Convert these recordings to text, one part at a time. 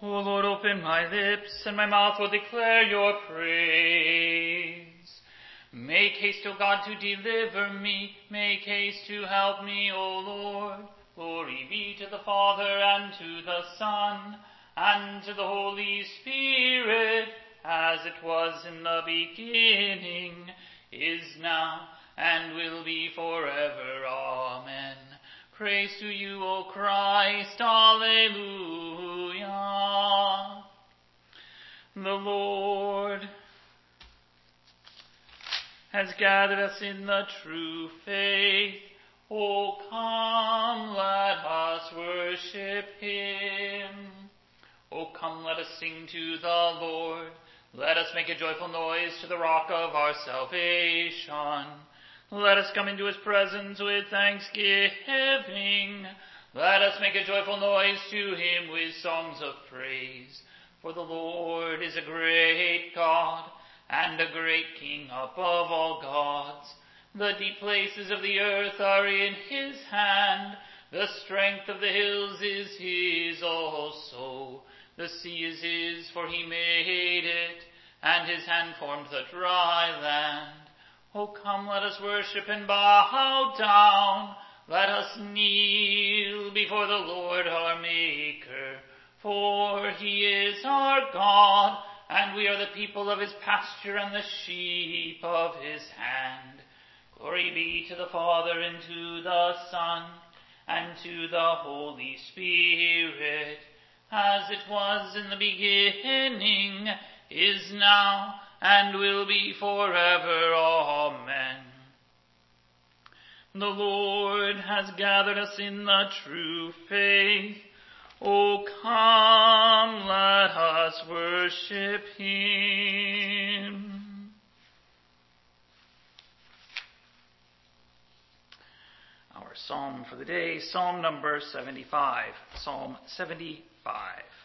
O Lord, open my lips, and my mouth will declare your praise. Make haste, O God, to deliver me. Make haste to help me, O Lord. Glory be to the Father, and to the Son, and to the Holy Spirit, as it was in the beginning, is now, and will be forever. Amen. Praise to you, O Christ. Alleluia. The Lord has gathered us in the true faith. O come, let us worship him. O come, let us sing to the Lord. Let us make a joyful noise to the rock of our salvation. Let us come into his presence with thanksgiving. Let us make a joyful noise to him with songs of praise. For the Lord is a great God, and a great King above all gods. The deep places of the earth are in his hand. The strength of the hills is his also. The sea is his, for he made it, and his hand formed the dry land. O come, let us worship and bow down. Let us kneel before the Lord our Maker. For he is our God, and we are the people of his pasture and the sheep of his hand. Glory be to the Father, and to the Son, and to the Holy Spirit, as it was in the beginning, is now, and will be forever. Amen. The Lord has gathered us in the true faith. O come, let us worship him. Our psalm for the day, Psalm number 75. Psalm 75.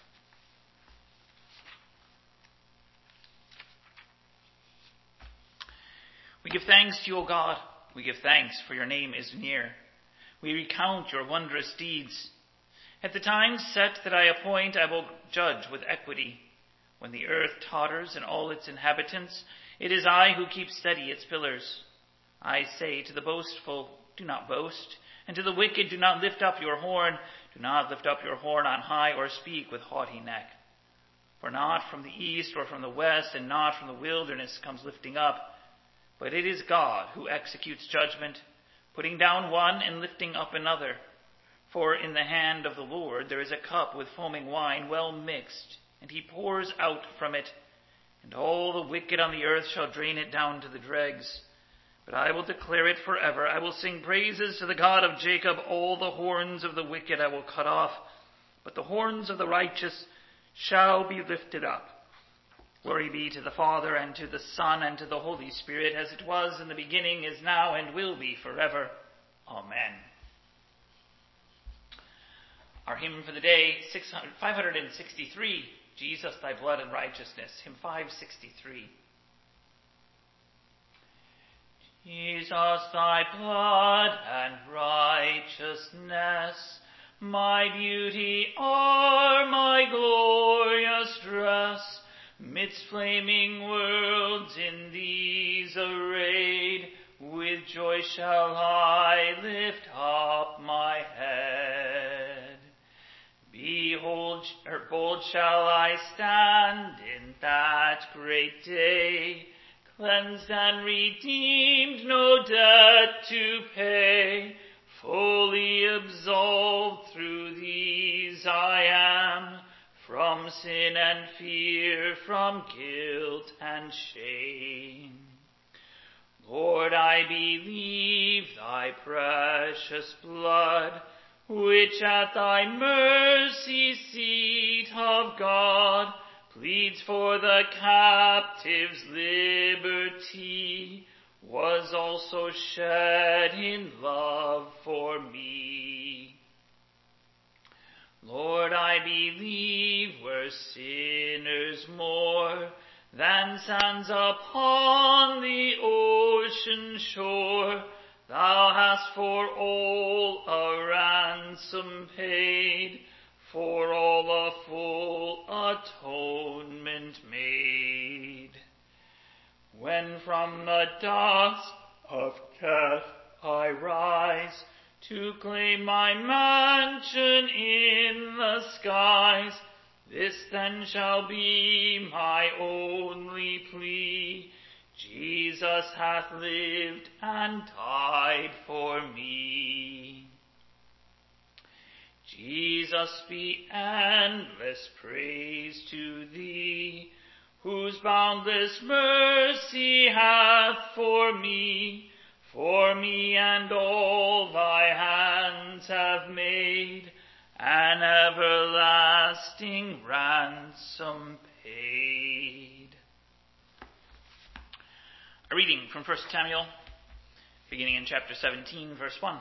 We give thanks to you, O God. We give thanks, for your name is near. We recount your wondrous deeds. At the time set that I appoint, I will judge with equity. When the earth totters and all its inhabitants, it is I who keep steady its pillars. I say to the boastful, do not boast, and to the wicked, do not lift up your horn. Do not lift up your horn on high, or speak with haughty neck. For not from the east or from the west, and not from the wilderness comes lifting up, but it is God who executes judgment, putting down one and lifting up another. For in the hand of the Lord there is a cup with foaming wine well mixed, and he pours out from it, and all the wicked on the earth shall drain it down to the dregs. But I will declare it forever. I will sing praises to the God of Jacob. All the horns of the wicked I will cut off, but the horns of the righteous shall be lifted up. Glory be to the Father, and to the Son, and to the Holy Spirit, as it was in the beginning, is now, and will be forever. Amen. Our hymn for the day, 563, Jesus, thy blood and righteousness. Hymn 563. Jesus, thy blood and righteousness, my beauty are my glorious dress. Midst flaming worlds in these arrayed, with joy shall I lift up my head. Behold, bold shall I stand in that great day, cleansed and redeemed, no debt to pay. Fully absolved through these I am, from sin and fear, from guilt and shame. Lord, I believe thy precious blood, which at thy mercy seat of God pleads for the captive's liberty, was also shed in love for me. Lord, I believe we're sinners more than sands upon the ocean shore, thou hast for all a ransom paid, for all a full atonement made. When from the dust of death I rise, to claim my mansion in the skies, this then shall be my only plea: Jesus hath lived and died for me. Jesus, be endless praise to thee, whose boundless mercy hath for me and all thy hands have made, an everlasting ransom paid. A reading from 1 Samuel, beginning in chapter 17, verse 1.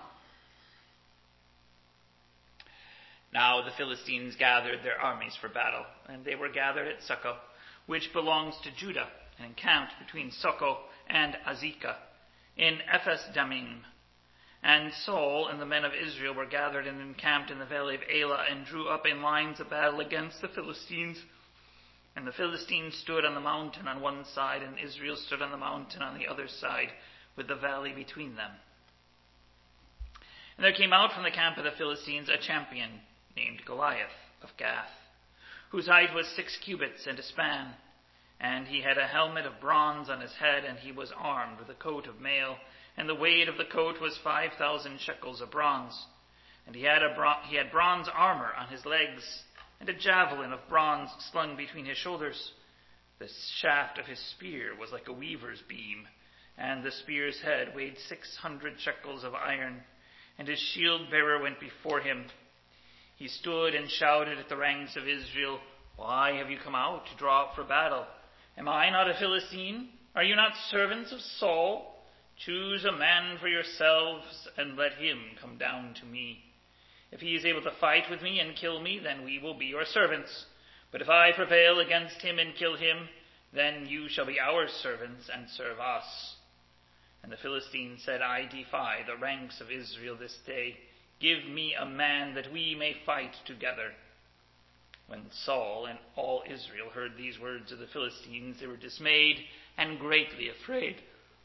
Now the Philistines gathered their armies for battle, and they were gathered at Succoth, which belongs to Judah, and encamped between Succoth and Azekah, in Ephes-dammim. And Saul and the men of Israel were gathered and encamped in the valley of Elah, and drew up in lines of battle against the Philistines. And the Philistines stood on the mountain on one side, and Israel stood on the mountain on the other side, with the valley between them. And there came out from the camp of the Philistines a champion named Goliath of Gath, whose height was 6 cubits and a span. And he had a helmet of bronze on his head, and he was armed with a coat of mail, and the weight of the coat was 5,000 shekels of bronze. And he had bronze armor on his legs, and a javelin of bronze slung between his shoulders. The shaft of his spear was like a weaver's beam, and the spear's head weighed 600 shekels of iron, and his shield-bearer went before him. He stood and shouted at the ranks of Israel, "Why have you come out to draw up for battle? Am I not a Philistine? Are you not servants of Saul? Choose a man for yourselves, and let him come down to me. If he is able to fight with me and kill me, then we will be your servants. But if I prevail against him and kill him, then you shall be our servants and serve us." And the Philistines said, "I defy the ranks of Israel this day. Give me a man that we may fight together." When Saul and all Israel heard these words of the Philistines, they were dismayed and greatly afraid.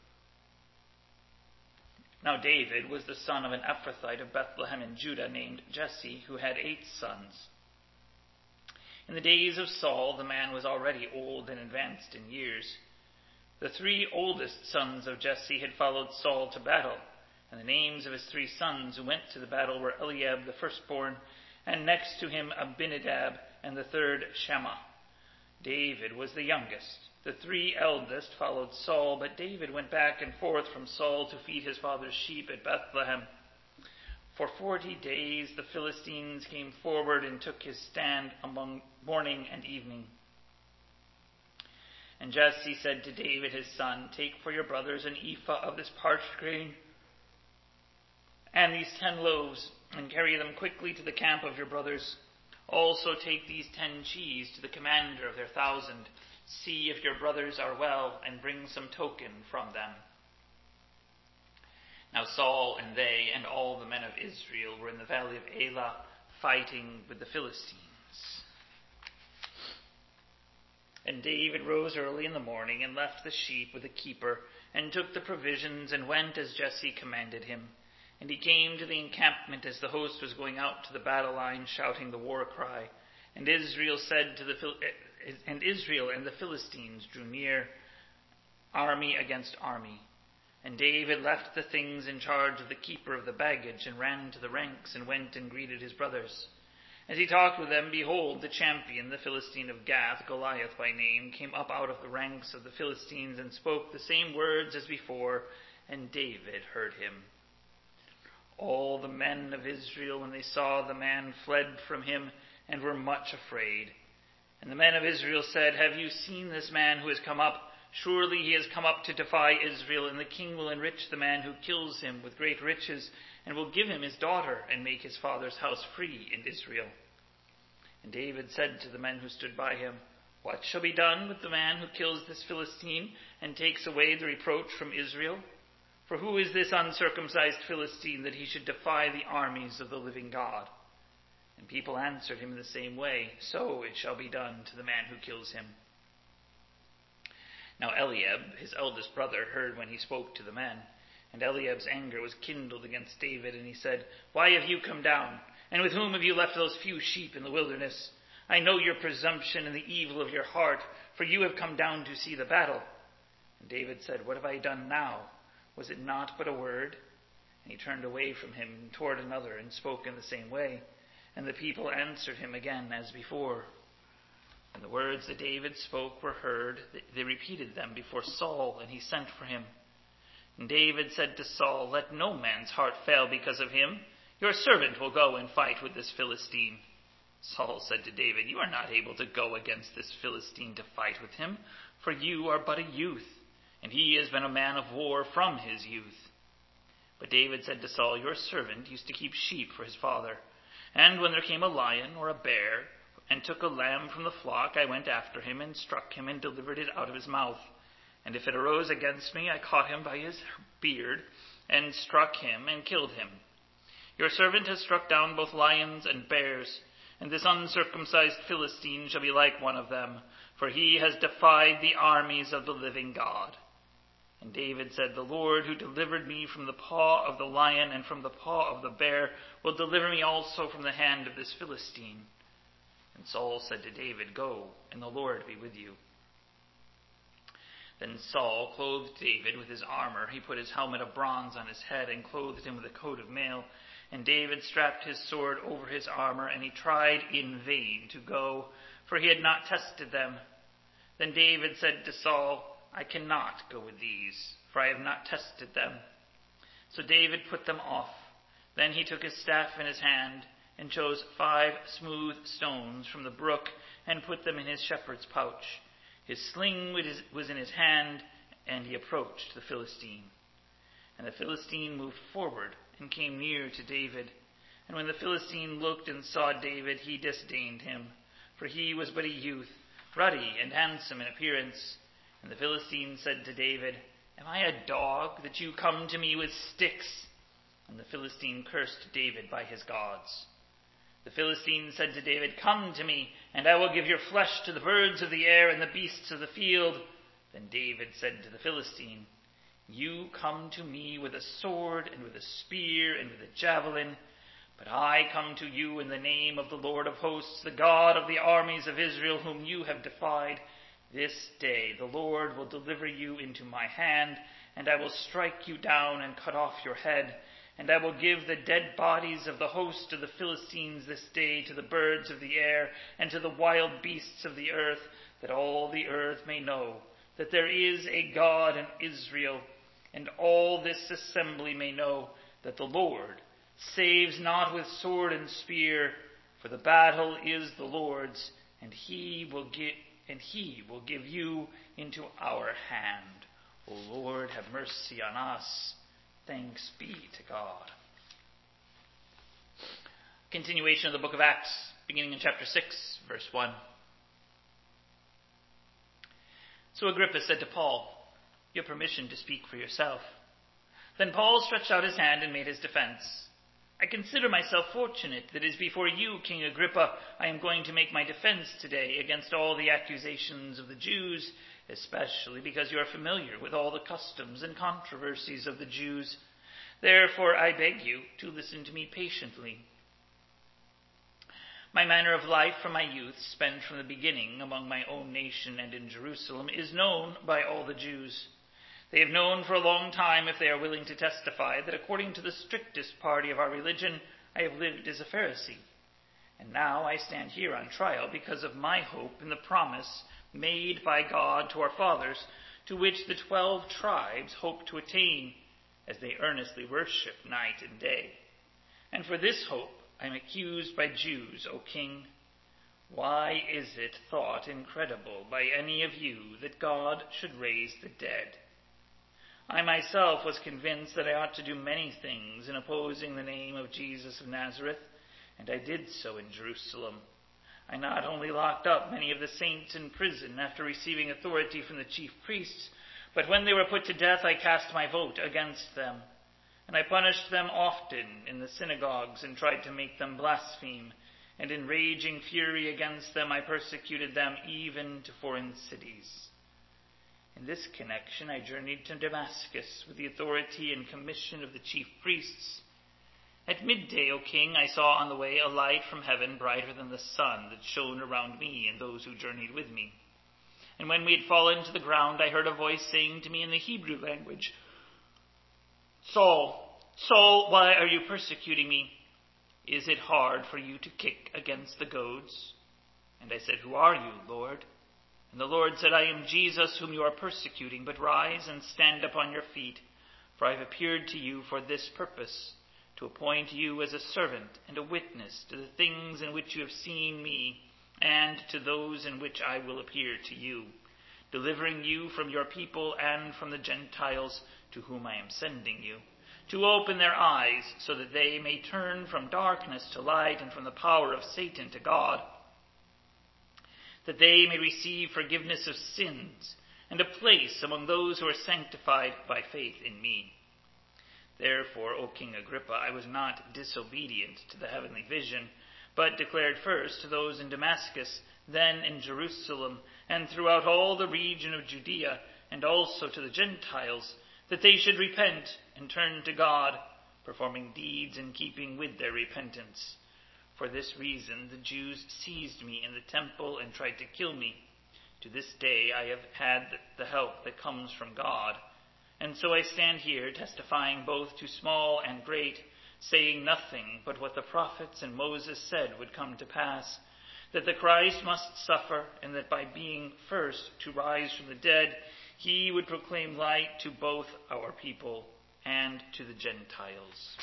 Now David was the son of an Ephrathite of Bethlehem in Judah named Jesse, who had 8 sons. In the days of Saul, the man was already old and advanced in years. The 3 oldest sons of Jesse had followed Saul to battle, and the names of his 3 sons who went to the battle were Eliab the firstborn, and next to him Abinadab, and the third Shammah. David was the youngest. The 3 eldest followed Saul, but David went back and forth from Saul to feed his father's sheep at Bethlehem. For 40 days the Philistines came forward and took his stand among morning and evening. And Jesse said to David his son, "Take for your brothers an ephah of this parched grain, and these 10 loaves, and carry them quickly to the camp of your brothers. Also take these 10 cheese to the commander of their 1,000. See if your brothers are well, and bring some token from them." Now Saul and they and all the men of Israel were in the valley of Elah, fighting with the Philistines. And David rose early in the morning and left the sheep with the keeper, and took the provisions, and went as Jesse commanded him. And he came to the encampment as the host was going out to the battle line, shouting the war cry. And Israel and the Philistines drew near, army against army. And David left the things in charge of the keeper of the baggage, and ran to the ranks, and went and greeted his brothers. As he talked with them, behold, the champion, the Philistine of Gath, Goliath by name, came up out of the ranks of the Philistines, and spoke the same words as before, and David heard him. All the men of Israel, when they saw the man, fled from him, and were much afraid. And the men of Israel said, "Have you seen this man who has come up? Surely he has come up to defy Israel, and the king will enrich the man who kills him with great riches, and will give him his daughter, and make his father's house free in Israel." And David said to the men who stood by him, "What shall be done with the man who kills this Philistine, and takes away the reproach from Israel? For who is this uncircumcised Philistine, that he should defy the armies of the living God?" And people answered him in the same way, "So it shall be done to the man who kills him." Now Eliab, his eldest brother, heard when he spoke to the men. And Eliab's anger was kindled against David, and he said, "Why have you come down? And with whom have you left those few sheep in the wilderness? I know your presumption and the evil of your heart, for you have come down to see the battle." And David said, "What have I done now? Was it not but a word?" And he turned away from him toward another and spoke in the same way. And the people answered him again as before. When the words that David spoke were heard, they repeated them before Saul, and he sent for him. And David said to Saul, "Let no man's heart fail because of him. Your servant will go and fight with this Philistine." Saul said to David, "You are not able to go against this Philistine to fight with him, for you are but a youth, and he has been a man of war from his youth." But David said to Saul, "Your servant used to keep sheep for his father. And when there came a lion or a bear and took a lamb from the flock, I went after him and struck him and delivered it out of his mouth. And if it arose against me, I caught him by his beard and struck him and killed him. Your servant has struck down both lions and bears, and this uncircumcised Philistine shall be like one of them, for he has defied the armies of the living God." And David said, "The Lord who delivered me from the paw of the lion and from the paw of the bear will deliver me also from the hand of this Philistine." And Saul said to David, "Go, and the Lord be with you." Then Saul clothed David with his armor. He put his helmet of bronze on his head and clothed him with a coat of mail. And David strapped his sword over his armor, and he tried in vain to go, for he had not tested them. Then David said to Saul, "I cannot go with these, for I have not tested them." So David put them off. Then he took his staff in his hand and chose 5 smooth stones from the brook and put them in his shepherd's pouch. His sling was in his hand, and he approached the Philistine. And the Philistine moved forward and came near to David. And when the Philistine looked and saw David, he disdained him, for he was but a youth, ruddy and handsome in appearance. And the Philistine said to David, "Am I a dog that you come to me with sticks?" And the Philistine cursed David by his gods. The Philistine said to David, "Come to me, and I will give your flesh to the birds of the air and the beasts of the field." Then David said to the Philistine, "You come to me with a sword and with a spear and with a javelin, but I come to you in the name of the Lord of hosts, the God of the armies of Israel, whom you have defied. This day the Lord will deliver you into my hand, and I will strike you down and cut off your head. And I will give the dead bodies of the host of the Philistines this day to the birds of the air and to the wild beasts of the earth, that all the earth may know that there is a God in Israel, and all this assembly may know that the Lord saves not with sword and spear, for the battle is the Lord's, and he will give you into our hand. O Lord, have mercy on us. Thanks be to God." Continuation of the book of Acts, beginning in chapter 6, verse 1. So Agrippa said to Paul, "You have permission to speak for yourself." Then Paul stretched out his hand and made his defense. "I consider myself fortunate that it is before you, King Agrippa, I am going to make my defense today against all the accusations of the Jews, especially because you are familiar with all the customs and controversies of the Jews. Therefore I beg you to listen to me patiently. My manner of life from my youth, spent from the beginning among my own nation and in Jerusalem, is known by all the Jews. They have known for a long time, if they are willing to testify, that according to the strictest party of our religion, I have lived as a Pharisee. And now I stand here on trial because of my hope in the promise made by God to our fathers, to which the 12 tribes hope to attain, as they earnestly worship night and day. And for this hope I am accused by Jews, O King. Why is it thought incredible by any of you that God should raise the dead? I myself was convinced that I ought to do many things in opposing the name of Jesus of Nazareth, and I did so in Jerusalem. I not only locked up many of the saints in prison after receiving authority from the chief priests, but when they were put to death, I cast my vote against them. And I punished them often in the synagogues and tried to make them blaspheme. and in raging fury against them I persecuted them even to foreign cities. In this connection I journeyed to Damascus with the authority and commission of the chief priests. At midday, O king, I saw on the way a light from heaven brighter than the sun that shone around me and those who journeyed with me. And when we had fallen to the ground, I heard a voice saying to me in the Hebrew language, Saul, Saul, why are you persecuting me? Is it hard for you to kick against the goads? And I said, Who are you, Lord? And the Lord said, I am Jesus whom you are persecuting, but rise and stand upon your feet, for I have appeared to you for this purpose, to appoint you as a servant and a witness to the things in which you have seen me, and to those in which I will appear to you, delivering you from your people and from the Gentiles to whom I am sending you, to open their eyes so that they may turn from darkness to light and from the power of Satan to God, that they may receive forgiveness of sins and a place among those who are sanctified by faith in me. Therefore, O King Agrippa, I was not disobedient to the heavenly vision, but declared first to those in Damascus, then in Jerusalem, and throughout all the region of Judea, and also to the Gentiles, that they should repent and turn to God, performing deeds in keeping with their repentance. For this reason the Jews seized me in the temple and tried to kill me. To this day I have had the help that comes from God. And so I stand here testifying both to small and great, saying nothing but what the prophets and Moses said would come to pass, that the Christ must suffer, and that by being first to rise from the dead, he would proclaim light to both our people and to the Gentiles.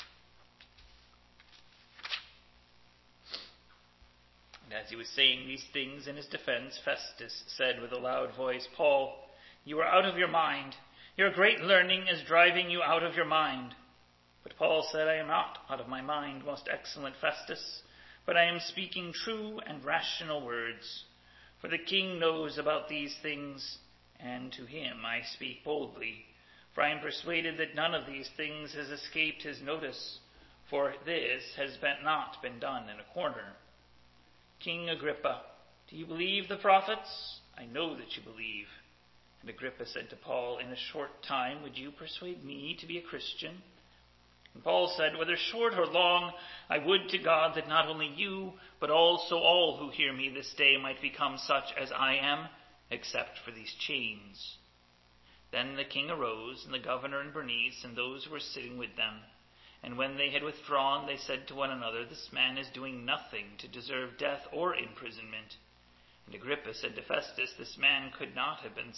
And as he was saying these things in his defense, Festus said with a loud voice, Paul, you are out of your mind. Your great learning is driving you out of your mind. But Paul said, I am not out of my mind, most excellent Festus, but I am speaking true and rational words. For the king knows about these things, and to him I speak boldly. For I am persuaded that none of these things has escaped his notice, for this has not been done in a corner. King Agrippa, do you believe the prophets? I know that you believe. And Agrippa said to Paul, in a short time would you persuade me to be a Christian? And Paul said, whether short or long, I would to God that not only you, but also all who hear me this day might become such as I am, except for these chains. Then the king arose, and the governor and Bernice, and those who were sitting with them. And when they had withdrawn, they said to one another, this man is doing nothing to deserve death or imprisonment. And Agrippa said to Festus, this man could have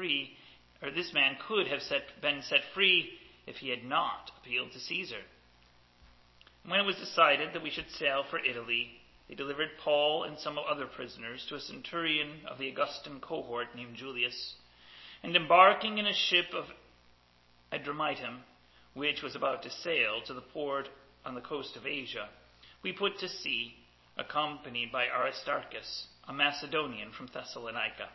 been set free if he had not appealed to Caesar. And when it was decided that we should sail for Italy, they delivered Paul and some other prisoners to a centurion of the Augustan cohort named Julius. And embarking in a ship of Adramyttium, which was about to sail to the port on the coast of Asia, we put to sea, accompanied by Aristarchus, a Macedonian from Thessalonica.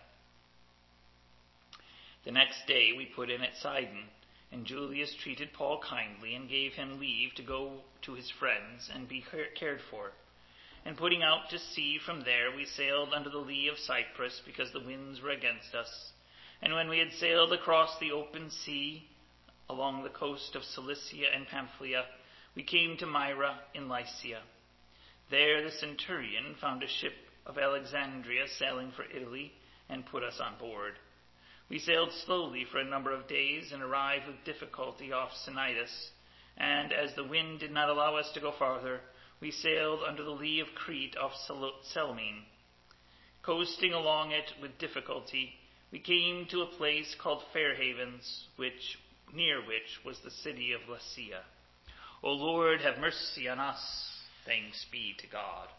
The next day we put in at Sidon, and Julius treated Paul kindly and gave him leave to go to his friends and be cared for. And putting out to sea from there, we sailed under the lee of Cyprus, because the winds were against us. And when we had sailed across the open sea, along the coast of Cilicia and Pamphylia, we came to Myra in Lycia. There the centurion found a ship of Alexandria sailing for Italy, and put us on board. We sailed slowly for a number of days, and arrived with difficulty off Cnidus, and as the wind did not allow us to go farther, we sailed under the lee of Crete off Salamine. Coasting along it with difficulty, we came to a place called Fair Havens, near which was the city of Lasea. O Lord, have mercy on us. Thanks be to God.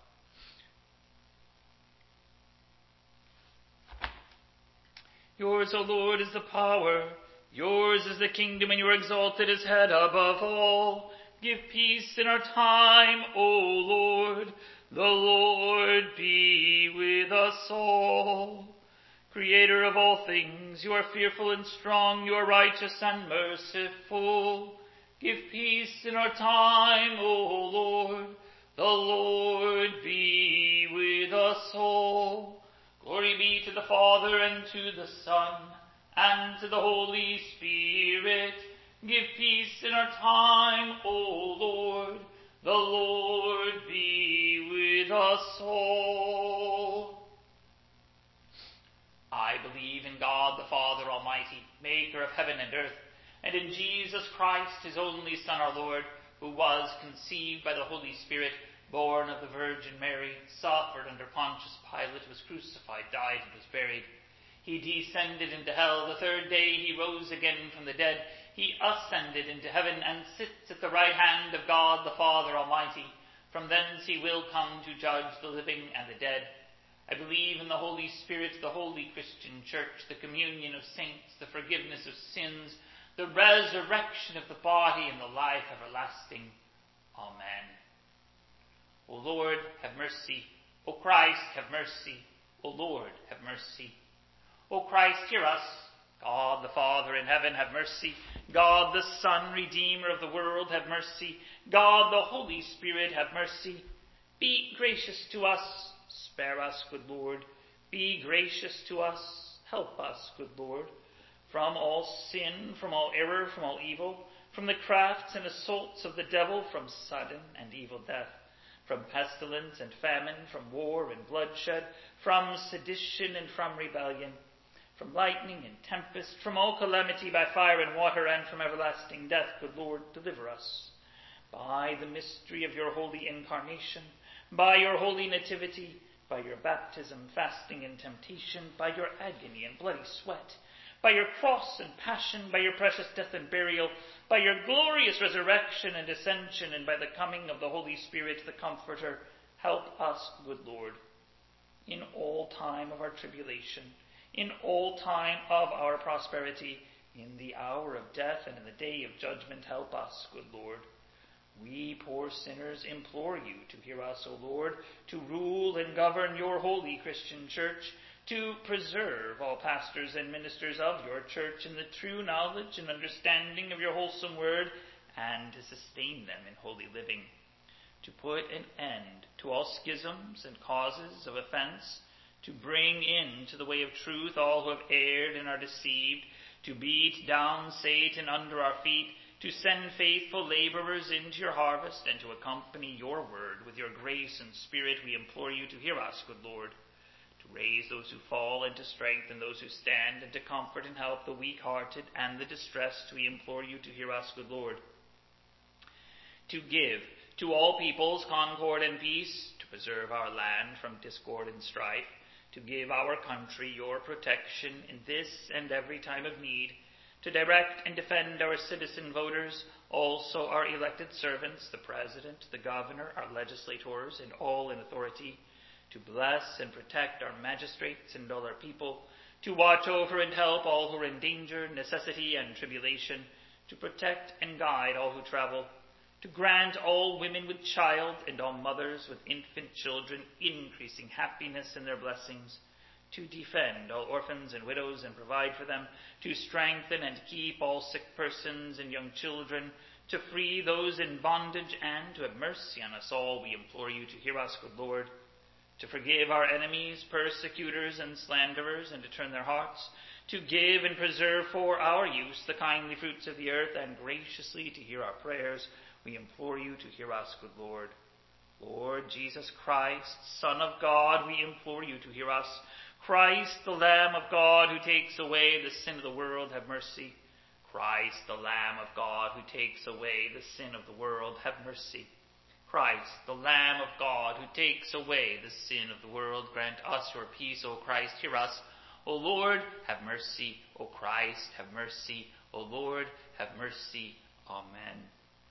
Yours, O Lord, is the power. Yours is the kingdom, and you are exalted as head above all. Give peace in our time, O Lord. The Lord be with us all. Creator of all things, you are fearful and strong, you are righteous and merciful. Give peace in our time, O Lord. The Lord be with us all. Glory be to the Father, and to the Son, and to the Holy Spirit. Give peace in our time, O Lord. The Lord be with us all. I believe in God the Father Almighty, maker of heaven and earth, and in Jesus Christ, his only Son, our Lord, who was conceived by the Holy Spirit, born of the Virgin Mary, suffered under Pontius Pilate, was crucified, died, and was buried. He descended into hell. The third day he rose again from the dead. He ascended into heaven and sits at the right hand of God the Father Almighty. From thence he will come to judge the living and the dead. I believe in the Holy Spirit, the holy Christian Church, the communion of saints, the forgiveness of sins, the resurrection of the body, and the life everlasting. Amen. O Lord, have mercy. O Christ, have mercy. O Lord, have mercy. O Christ, hear us. God the Father in heaven, have mercy. God the Son, Redeemer of the world, have mercy. God the Holy Spirit, have mercy. Be gracious to us. Spare us, good Lord. Be gracious to us. Help us, good Lord. From all sin, from all error, from all evil, from the crafts and assaults of the devil, from sudden and evil death, from pestilence and famine, from war and bloodshed, from sedition and from rebellion, from lightning and tempest, from all calamity by fire and water, and from everlasting death, good Lord, deliver us. By the mystery of your holy incarnation, by your holy nativity, by your baptism, fasting, and temptation, by your agony and bloody sweat, by your cross and passion, by your precious death and burial, by your glorious resurrection and ascension, and by the coming of the Holy Spirit, the Comforter, help us, good Lord, in all time of our tribulation, in all time of our prosperity, in the hour of death and in the day of judgment, help us, good Lord. We poor sinners implore you to hear us, O Lord, to rule and govern your holy Christian church, to preserve all pastors and ministers of your church in the true knowledge and understanding of your wholesome word, and to sustain them in holy living, to put an end to all schisms and causes of offense, to bring into the way of truth all who have erred and are deceived, to beat down Satan under our feet, to send faithful laborers into your harvest, and to accompany your word with your grace and spirit. We implore you to hear us, good Lord, to raise those who fall and to strengthen those who stand, and to comfort and help the weak-hearted and the distressed. We implore you to hear us, good Lord, to give to all peoples concord and peace, to preserve our land from discord and strife, to give our country your protection in this and every time of need, to direct and defend our citizen voters, also our elected servants, the President, the Governor, our legislators, and all in authority, to bless and protect our magistrates and all our people, to watch over and help all who are in danger, necessity, and tribulation, to protect and guide all who travel, to grant all women with child and all mothers with infant children increasing happiness in their blessings, to defend all orphans and widows and provide for them, to strengthen and keep all sick persons and young children, to free those in bondage, and to have mercy on us all. We implore you to hear us, good Lord, to forgive our enemies, persecutors, and slanderers, and to turn their hearts, to give and preserve for our use the kindly fruits of the earth, and graciously to hear our prayers. We implore you to hear us, good Lord. Lord Jesus Christ, Son of God, we implore you to hear us. Christ, the Lamb of God, who takes away the sin of the world, have mercy. Christ, the Lamb of God, who takes away the sin of the world, have mercy. Christ, the Lamb of God, who takes away the sin of the world, grant us your peace. O Christ, hear us. O Lord, have mercy. O Christ, have mercy. O Lord, have mercy. Amen.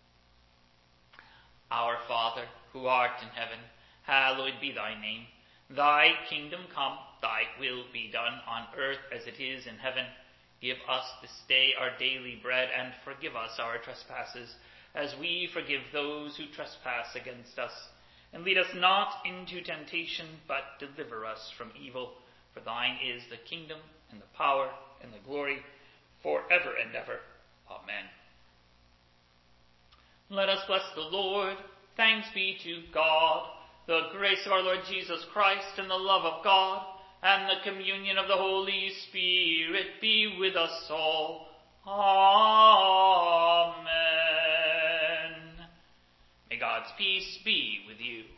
Our Father, who art in heaven, hallowed be thy name. Thy kingdom come, thy will be done on earth as it is in heaven. Give us this day our daily bread, and forgive us our trespasses, as we forgive those who trespass against us. And lead us not into temptation, but deliver us from evil. For thine is the kingdom, and the power, and the glory, forever and ever. Amen. Let us bless the Lord. Thanks be to God. The grace of our Lord Jesus Christ and the love of God and the communion of the Holy Spirit be with us all. Amen. May God's peace be with you.